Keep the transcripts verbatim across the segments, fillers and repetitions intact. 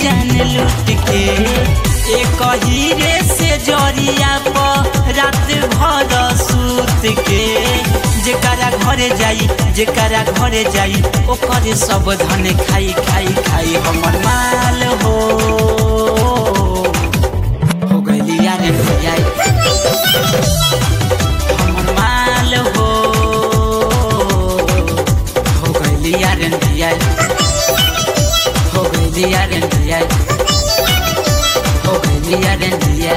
जान लूट के एक हीरे से जरिया पर रात भर सूत के जेकरा घरे जाई जेकरा घरे जाई ओकर सब धन खाई खाई खाई हमर माल हो हो गइली यार भैया हमर माल हो हो गइली यार भैया हो गइली यार भैया हो गइली यार भैया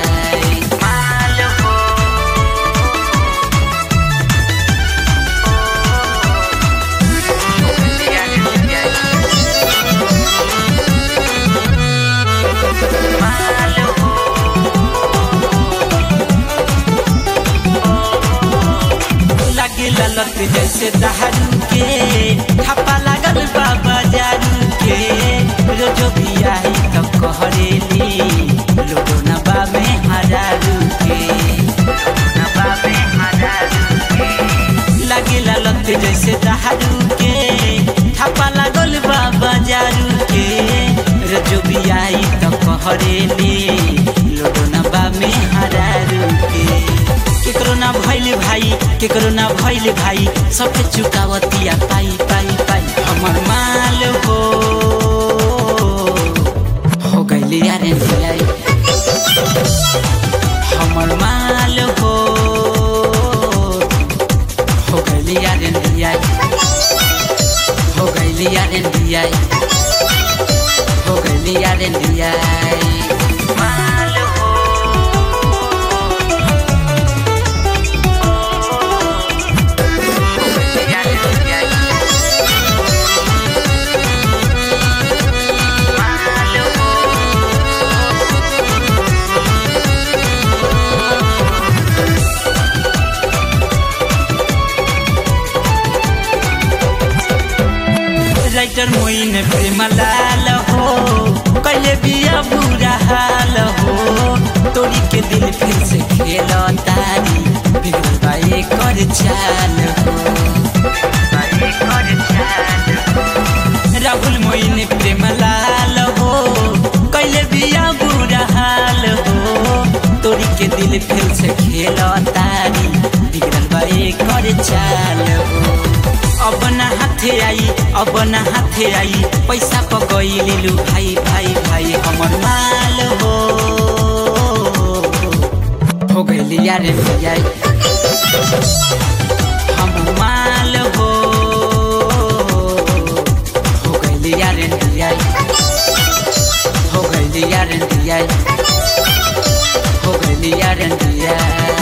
लत जैसे दहारू के ठप्पा लागल बा बाजारू के रोजो भी आई तब कहरेली लोडो नबा में हजारू के नबा में हजारू के लगे लत जैसे दहारू के ठप्पा लागल बा बाजारू के रोजो भी आई तब कहरेली लोडो नबा में हजारू के केकरो ना भइल भाई केकरो ना भइल भाई सबके चुकावतिया पाई पाई पाई हमर माल हो हो गइली यार भैया हमर माल हो हो गइली यार भैया हो गइली यार भैया हो गइली यार भैया राइटर मोइन प्रेम लाल हो कले बिया बुरा हाल हो तोरी के दिल फिर से खेल तारी बिगड़ बाए कर चाल हो राहुल मोइन प्रेम लाल हो कले बिया बुरा हाल हो तोरी के दिल फिर से खेल तारी बिगड़ बाए कर चाल हो अब ना हाथे आई अब ना हाथे आई पैसा पगइलु भाई भाई भाई हमर माल हो हो गइली यार भैया हमर माल हो हो गइली यार भैया हो गइली यार भैया हो गइली यार भैया